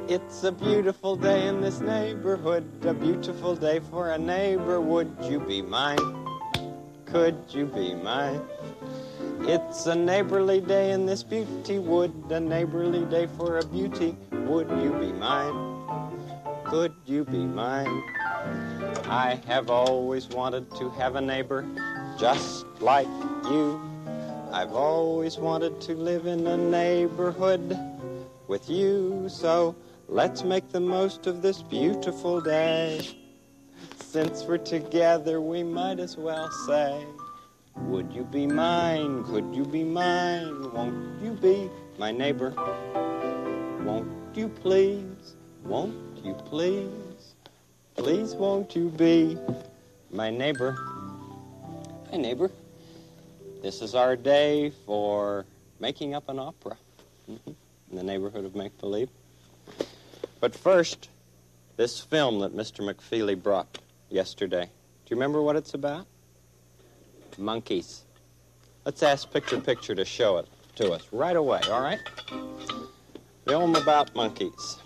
It's a beautiful day in this neighborhood, a beautiful day for a neighbor. Would you be mine? Could you be mine? It's a neighborly day in this beauty wood, a neighborly day for a beauty. Would you be mine? Could you be mine? I have always wanted to have a neighbor just like you. I've always wanted to live in a neighborhood with you, so let's make the most of this beautiful day. Since we're together, we might as well say, would you be mine? Could you be mine? Won't you be my neighbor? Won't you please? Won't you please? Please won't you be my neighbor? Hi, neighbor. This is our day for making up an opera in the neighborhood of make-believe. But first, this film that Mr. McFeely brought yesterday. Do you remember what it's about? Monkeys. Let's ask Picture Picture to show it to us right away, all right? Film about monkeys.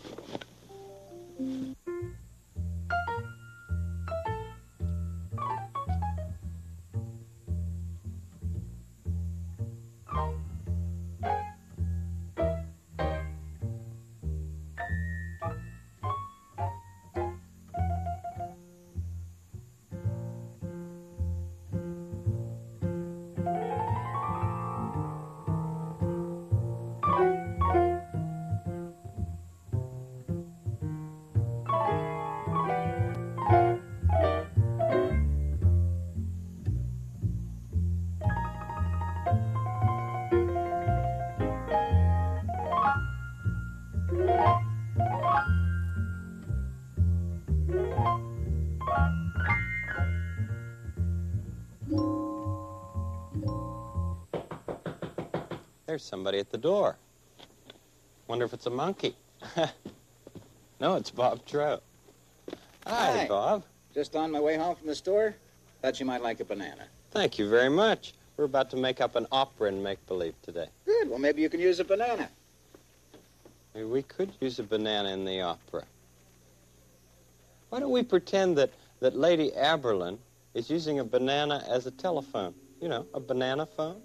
There's somebody at the door. Wonder if it's a monkey. No, it's Bob Trout. Hi, Bob. Just on my way home from the store. Thought you might like a banana. Thank you very much. We're about to make up an opera in make-believe today. Good. Well, maybe you can use a banana. Maybe we could use a banana in the opera. Why don't we pretend that Lady Aberlin is using a banana as a telephone? You know, a banana phone?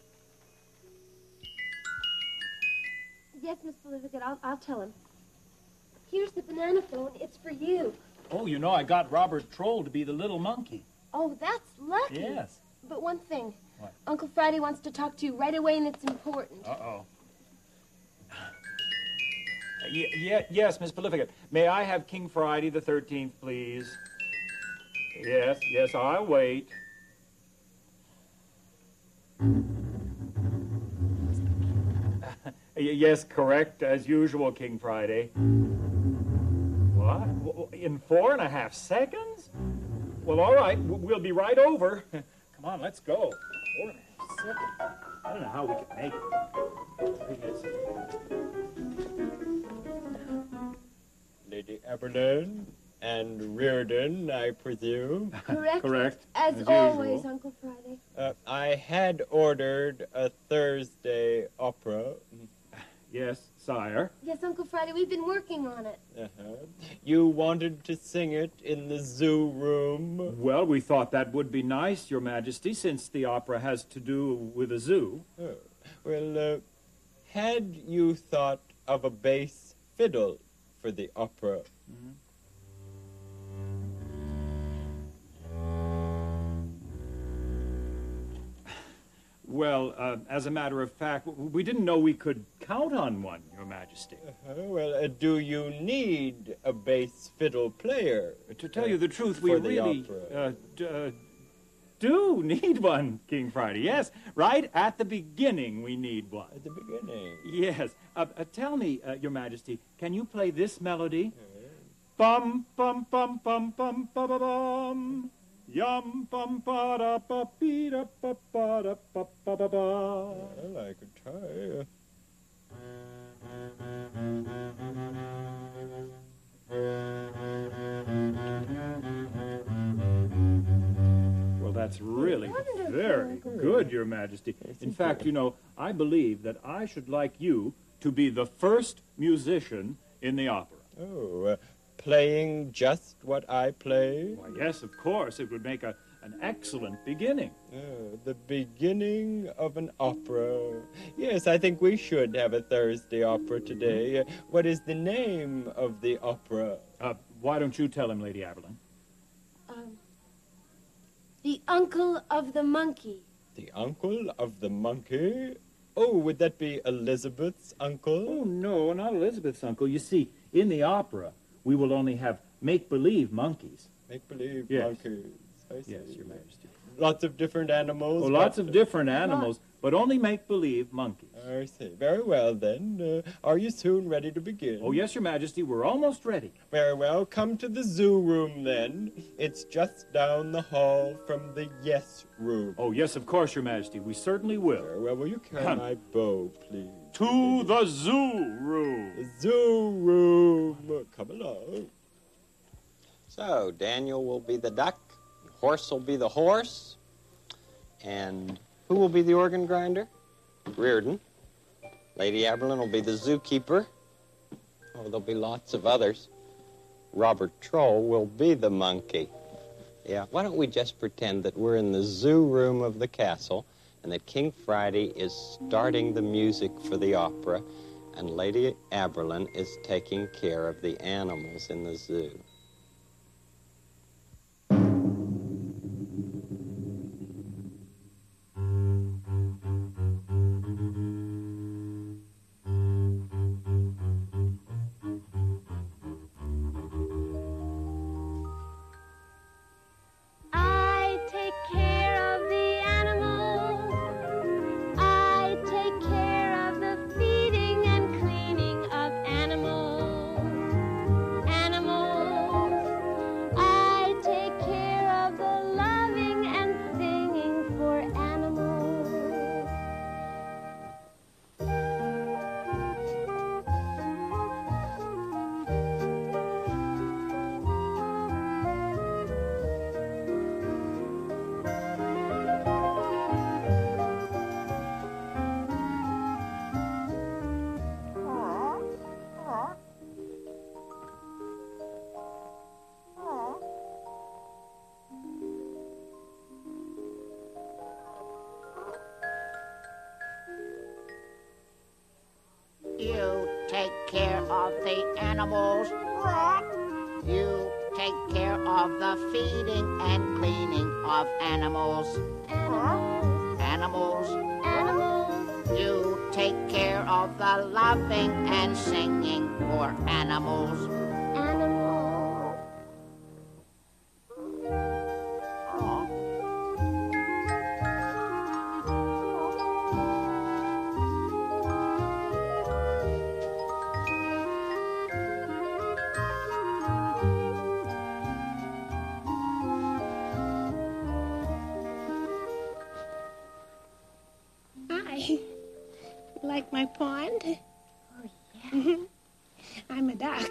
Yes, Miss Belivicat, I'll tell him. Here's the banana phone. It's for you. Oh, you know, I got Robert Troll to be the little monkey. Oh, that's lucky. Yes. But one thing. What? Uncle Friday wants to talk to you right away, and it's important. Uh-oh. Yes, Miss Belivicat. May I have King Friday the 13th, please? Yes, I'll wait. Yes, correct, as usual, King Friday. What? In 4.5 seconds? Well, all right, we'll be right over. Come on, let's go. 4.5 seconds. I don't know how we can make it. Lady Aberlin and Reardon, I presume. Correct? Correct. As always, usual. Uncle Friday. I had ordered a Thursday opera. Yes, sire. Yes, Uncle Friday, we've been working on it. You wanted to sing it in the zoo room? Well, we thought that would be nice, Your Majesty, since the opera has to do with a zoo. Oh. Well, had you thought of a bass fiddle for the opera? Mm-hmm. Well, as a matter of fact, we didn't know we could count on one, Your Majesty. Well, do you need a bass fiddle player? To tell you the truth, we really do need one, King Friday. Yes, right at the beginning we need one. At the beginning? Yes. Tell me, Your Majesty, can you play this melody? Bum, bum, bum, bum, bum, bum, bum, bum. Yum bum ba da ba bee da ba ba da ba ba ba ba. Well, I could try. Well, that's really very good, Your Majesty. In fact, you know, I believe that I should like you to be the first musician in the opera. Oh, playing just what I play? Why, yes, of course. It would make an excellent beginning. The beginning of an opera. Yes, I think we should have a Thursday opera today. What is the name of the opera? Why don't you tell him, Lady Aberlin? The Uncle of the Monkey. The Uncle of the Monkey? Oh, would that be Elizabeth's uncle? Oh, no, not Elizabeth's uncle. You see, in the opera, we will only have make-believe monkeys. Make-believe Yes. monkeys. I see. Yes, Your Majesty. Lots of different animals? Oh, lots of different animals, but only make-believe monkeys. I see. Very well, then. Are you soon ready to begin? Oh, yes, Your Majesty, we're almost ready. Very well. Come to the zoo room, then. It's just down the hall from the yes room. Oh, yes, of course, Your Majesty, we certainly will. Very well. Will you carry my bow, please? To the zoo room. The zoo room. Come along. So, Daniel will be the duck, Horse will be the horse, and who will be the organ grinder? Reardon. Lady Aberlin will be the zookeeper. Oh, there'll be lots of others. Robert Troll will be the monkey. Yeah, why don't we just pretend that we're in the zoo room of the castle and that King Friday is starting the music for the opera and Lady Aberlin is taking care of the animals in the zoo. You take care of the animals. You take care of the feeding and cleaning of animals. Animals. You take care of the loving and singing for animals. Like my pond? Oh, yeah. I'm a duck.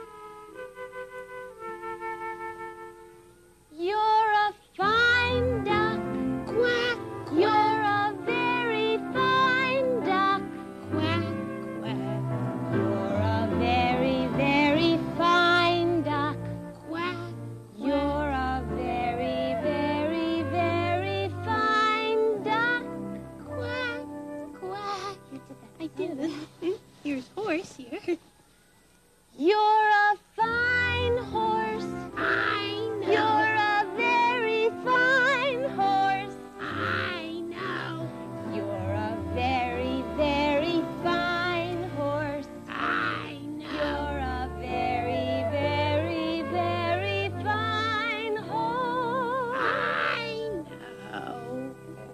You're a fine duck. Quack, quack. You're a very fine duck. Quack, quack. You're a very, very fine duck. Quack. You're a very, very, very fine duck. Quack, quack. You did that. I did. Here's horse here. You're a fine horse. I know. You're a very fine horse. I know. You're a very, very fine horse. I know. You're a very, very, very fine horse. I know.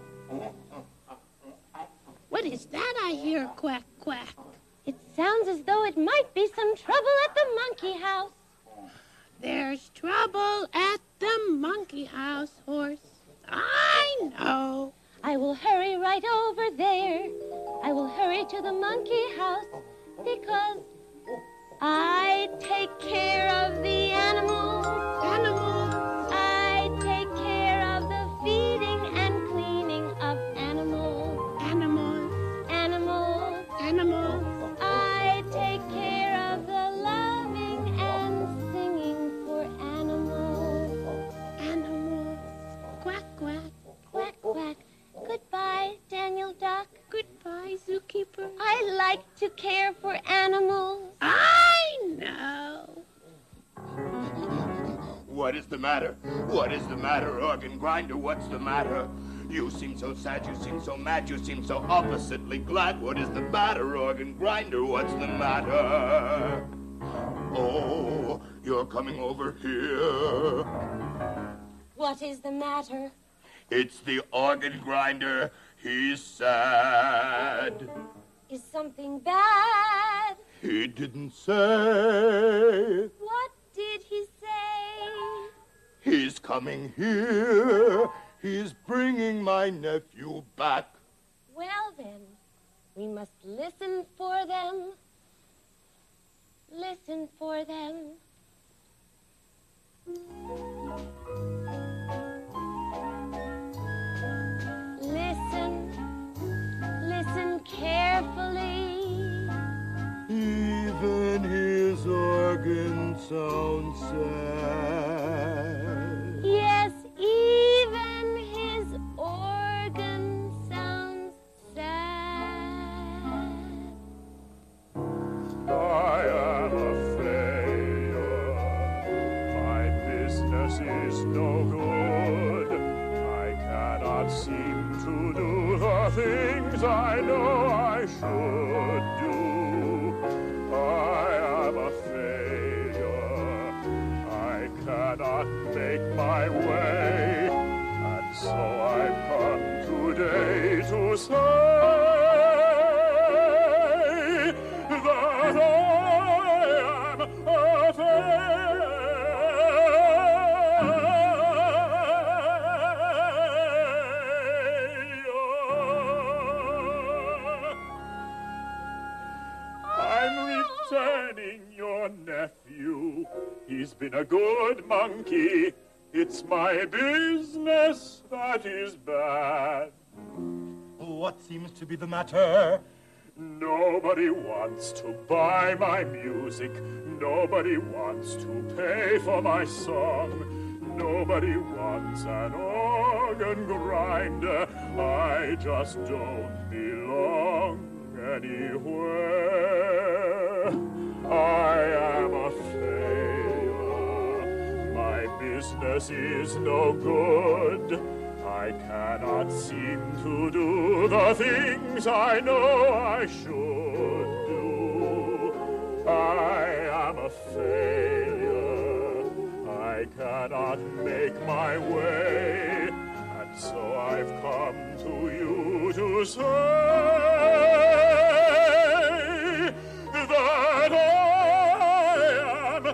What is that I hear? Quack, quack. It sounds as though it might be some trouble at the monkey house. There's trouble at the monkey house, horse. I know. I will hurry right over there. I will hurry to the monkey house because I take care of the animals. Animals. I take care of the feeding and cleaning of animals. Animals. Animals. Animals. I take care of the care for animals. I know. What is the matter? What is the matter, organ grinder? What's the matter? You seem so sad, you seem so mad, you seem so oppositely glad. What is the matter, organ grinder? What's the matter? Oh, you're coming over here. What is the matter? It's the organ grinder. He's sad. Is something bad? He didn't say. What did he say? He's coming here. He's bringing my nephew back. Well then, we must listen for them. Listen for them. Listen, listen carefully. Even his organ sounds sad. Yes, even his organ sounds sad. I am a failure. My business is no good. I cannot seem to do the things I know I should do. I am a failure. I cannot make my way. And so I've come today to say that I am a failure. I'm returning your nephew. He's been a good monkey. It's my business that is bad. What seems to be the matter? Nobody wants to buy my music. Nobody wants to pay for my song. Nobody wants an organ grinder. I just don't belong anywhere. I am a failure. My business is no good. I cannot seem to do the things I know I should do. I am a failure. I cannot make my way. And so I've come to you to say that I am a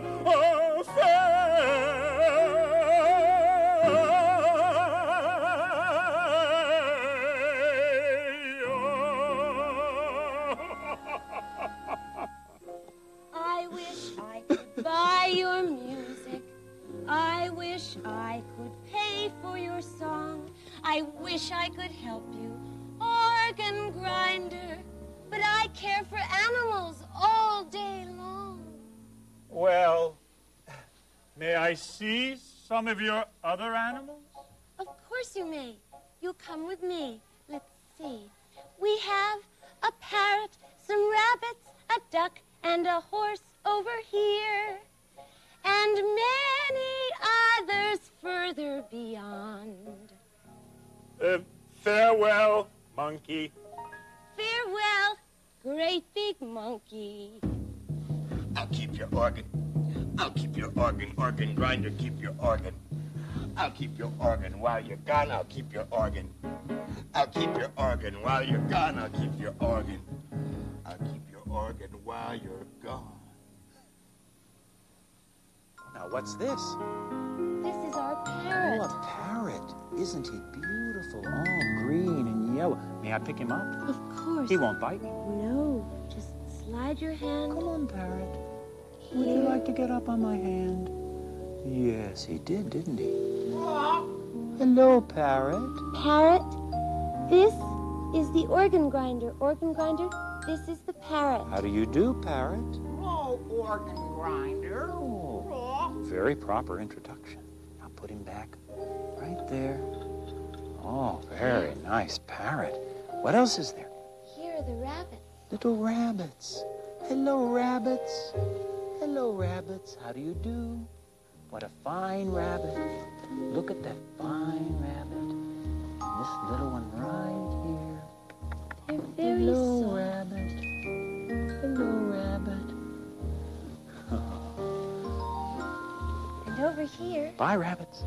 I wish I could buy your music. I wish I could pay for your song. I wish I could help you, organ grinder. But I care for animals all day long. Well, may I see some of your other animals? Of course you may. You come with me. Let's see. We have a parrot, some rabbits, a duck, and a horse over here. And many others further beyond. Farewell, monkey. Farewell, great big monkey. I'll keep your organ. I'll keep your organ, organ grinder, keep your organ. I'll keep your organ while you're gone, I'll keep your organ. I'll keep your organ while you're gone, I'll keep your organ. I'll keep your organ while you're gone. Now, what's this? This is our parrot. Oh, a parrot. Isn't he beautiful? All green and yellow. May I pick him up? Of course. He won't bite me. No, just slide your hand. Come on, parrot. Here. Would you like to get up on my hand? Yes, he did, didn't he? Hello, parrot. Parrot, this is the organ grinder. Organ grinder, this is the parrot. How do you do, parrot? Oh, organ grinder. Oh, very proper introduction. Now put him back right there. Oh, very nice parrot. What else is there? Here are the rabbits. Little rabbits. Hello, rabbits. Hello, rabbits. How do you do? What a fine rabbit. Look at that fine rabbit. And this little one right here. They're very Hello, soft. rabbit. Hello, rabbit. And over here, Bye, rabbits.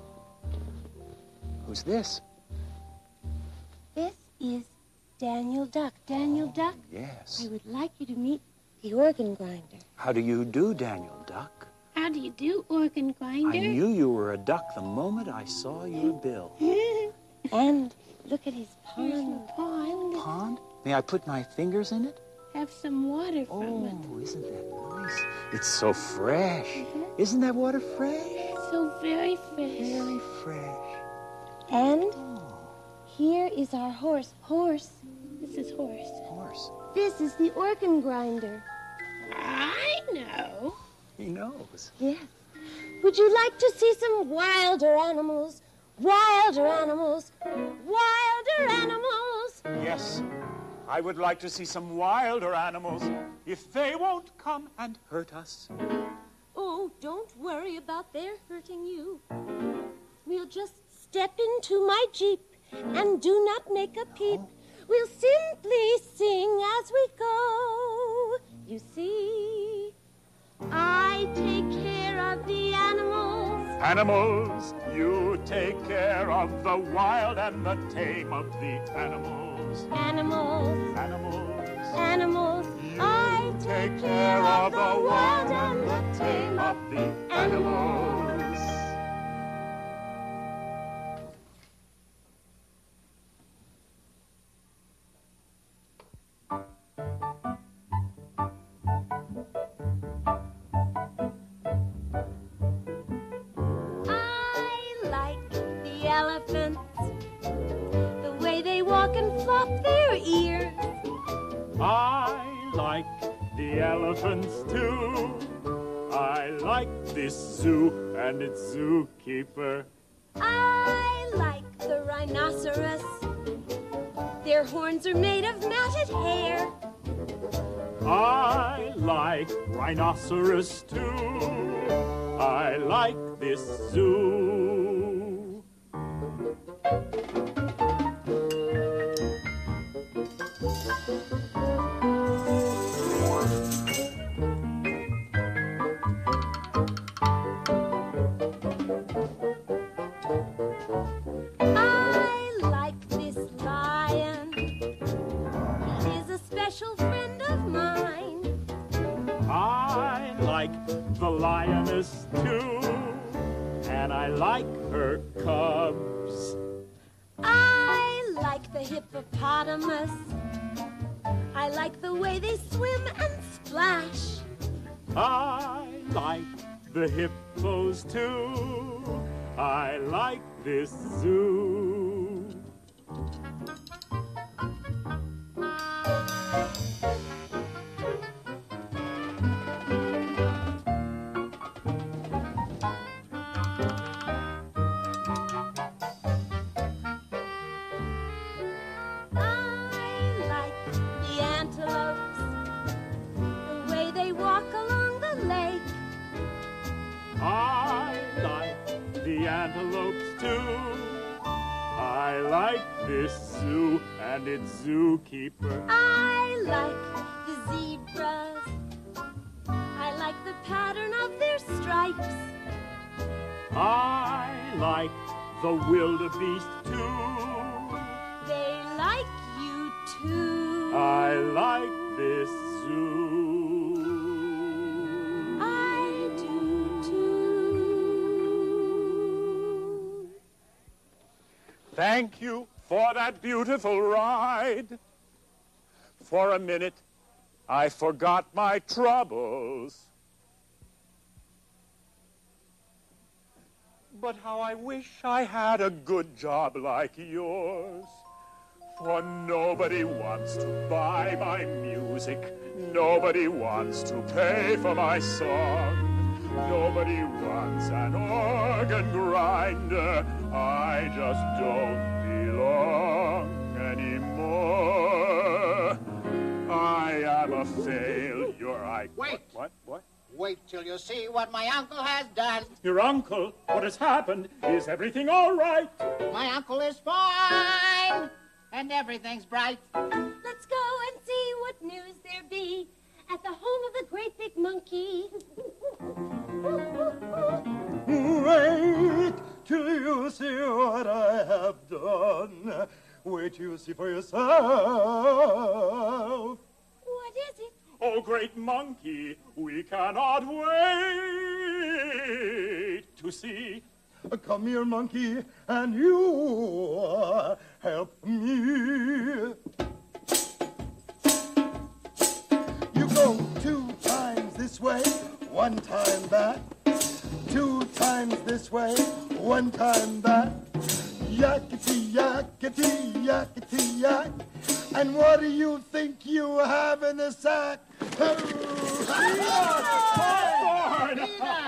Who's this? this is Daniel Duck. Daniel Duck, Yes. I would like you to meet the organ grinder. How do you do, Daniel Duck? How do you do, organ grinder? I knew you were a duck the moment I saw your bill. And look at his Here's the pond. pond. Pond? May I put my fingers in it? Have some water from it. Oh, isn't that nice? It's so fresh. Isn't that water fresh? So very fresh. Very fresh. And here is our horse. Horse, This is horse. Horse. this is the organ grinder. I know. He knows. Yes. Would you like to see some wilder animals? Wilder animals. Wilder animals. Yes. I would like to see some wilder animals if they won't come and hurt us. Oh, don't worry about their hurting you. We'll just step into my Jeep and do not make a peep. We'll simply sing as we go. You see, I take care of the animals. Animals, you take care of the wild and the tame of the animals. Animals, Animals, animals. I take care of the wild and the tame of the animals. I like the elephants, the way they walk and flop their ears. I like the elephants too. I like this zoo and its zookeeper. I like the rhinoceros. Their horns are made of matted hair. I like rhinoceros too. I like this zoo. I like this lion. He is a special friend of mine. I like the lioness too, and I like her cubs. I like the hippopotamus. I like the way they swim and splash. I like the hippos too. I like this zoo. I like the antelopes, the way they walk along the lake. I like the antelopes too. I like this zoo and its zookeeper. I like the zebras. I like the pattern of their stripes. I like the wildebeest too. They like you too. I like this zoo. I do too. Thank you for that beautiful ride. For a minute, I forgot my troubles. But how I wish I had a good job like yours. For nobody wants to buy my music. Nobody wants to pay for my song. Nobody wants an organ grinder. I just don't belong anymore. am a failure. Wait. What? Wait till you see what my uncle has done. Your uncle? What has happened? Is everything all right? My uncle is fine, and everything's bright. Let's go and see what news there be at the home of the great big monkey. Wait till you see what I have done. Wait till you see for yourself. What is it? Oh, great monkey, we cannot wait to see. Come here, monkey, and you help me. You go 2 times this way, 1 time back. 2 times this way, 1 time back. Yakety, yakety, yakety, yak. And what do you think you have in the sack? Popcorn!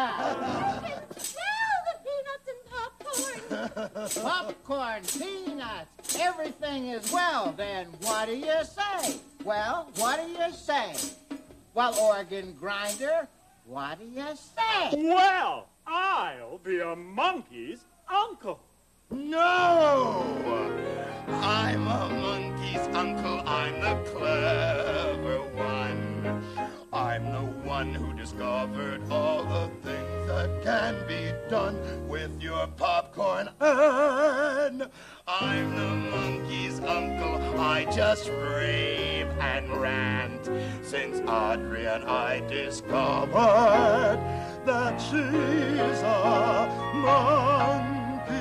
Smell the peanuts and popcorn. Popcorn, peanuts, everything is well. Then what do you say? Well, what do you say? Well, organ grinder, what do you say? Well, I'll be a monkey's uncle. No! I'm a monkey's uncle. I'm the clever one. I'm the one who discovered all the things that can be done with your popcorn. And I'm the monkey's uncle. I just rave and rant since Audrey and I discovered that she's a monkey's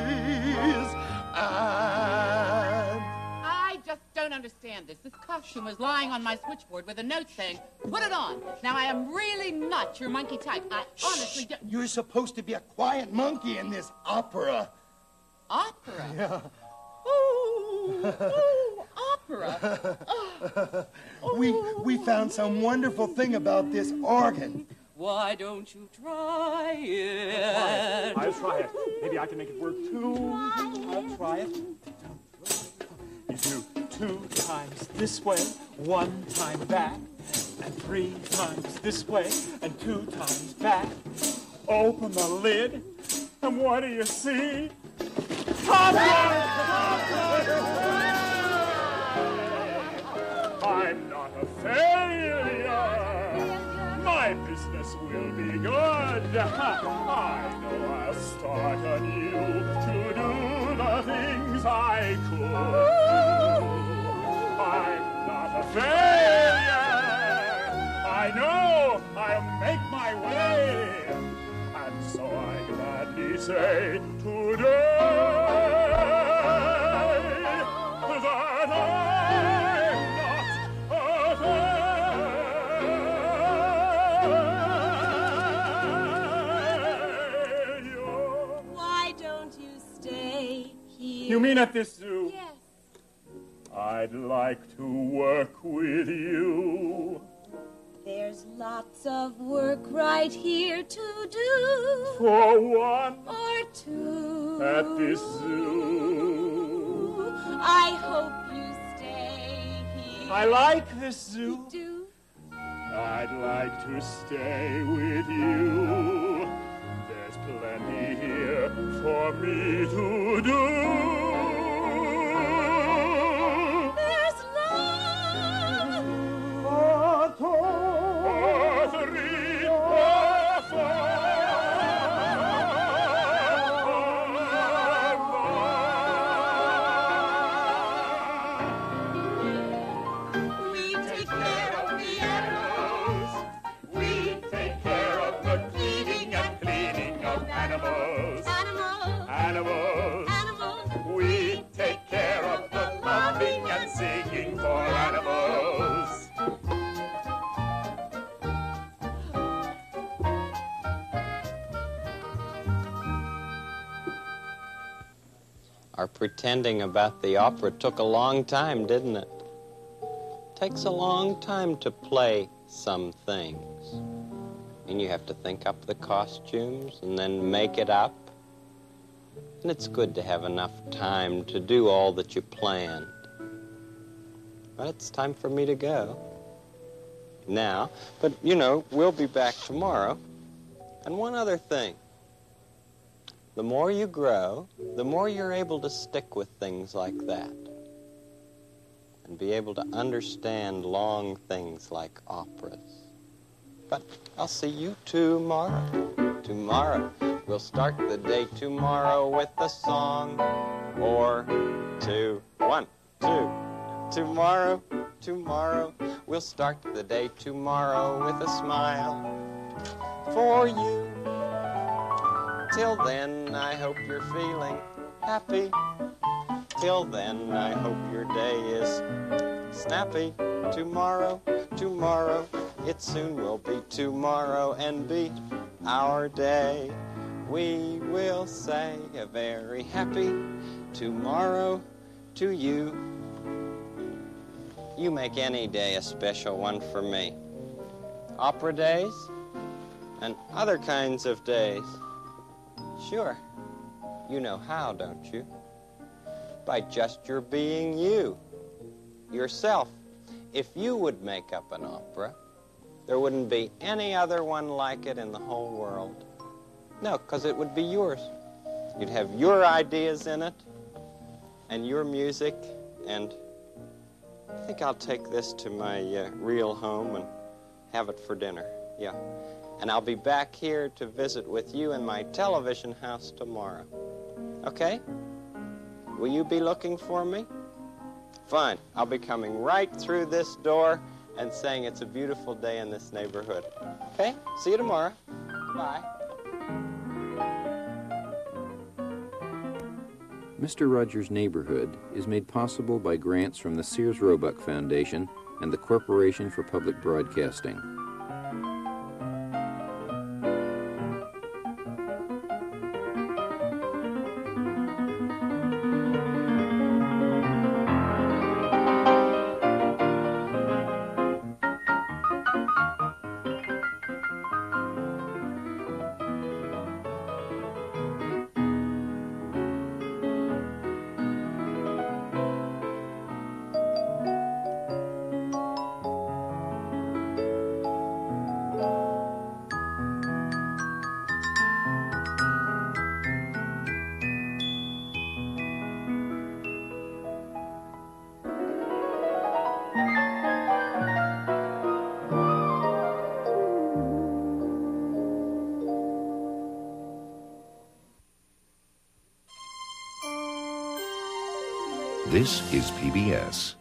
aunt. I just don't understand this. This costume was lying on my switchboard with a note saying, "Put it on." Now, I am really not your monkey type. I honestly don't... You're supposed to be a quiet monkey in this opera. Opera? Yeah. Ooh, opera. We found some wonderful thing about this organ. Why don't you try it? I'll try it. Maybe I can make it work too. I'll try it. You do 2 times this way, 1 time back, and 3 times this way, and 2 times back. Open the lid, and what do you see? Popcorn! I'm not a failure. My business will be good. I know I'll start anew to do the things I could. I'm not a failure. I know I'll make my way. And so I gladly say today that I'm not a failure. Why don't you stay here? You mean at this zoo? Yes. I'd like to work with you. There's lots of work right here to do. For 1 Or 2. at this zoo. I hope you stay here. I like this zoo. Do. I'd like to stay with you. There's plenty here for me to do. There's love. We take care of the animals. We take care of the feeding and cleaning of animals. Animals. Animals. Animals. We take care of the loving and singing for animals. Our pretending about the opera took a long time, didn't it? Takes a long time to play some things. And you have to think up the costumes and then make it up. And it's good to have enough time to do all that you planned. But it's time for me to go. now, but, you know, we'll be back tomorrow. And one other thing. The more you grow, the more you're able to stick with things like that and be able to understand long things like operas. But I'll see you tomorrow. Tomorrow. We'll start the day tomorrow with a song or two. 1, 2. Tomorrow, tomorrow. We'll start the day tomorrow with a smile for you. Till then, I hope you're feeling happy. Till then, I hope your day is snappy. Tomorrow, tomorrow, it soon will be tomorrow and be our day. We will say a very happy tomorrow to you. You make any day a special one for me. Opera days and other kinds of days. Sure, you know how, don't you? By just your being you, yourself. If you would make up an opera, there wouldn't be any other one like it in the whole world. No, because it would be yours. You'd have your ideas in it and your music, and I think I'll take this to my real home and have it for dinner. Yeah. And I'll be back here to visit with you in my television house tomorrow. Okay? Will you be looking for me? Fine. I'll be coming right through this door and saying it's a beautiful day in this neighborhood. Okay? See you tomorrow. Bye. Mr. Rogers' Neighborhood is made possible by grants from the Sears Roebuck Foundation and the Corporation for Public Broadcasting. This is PBS.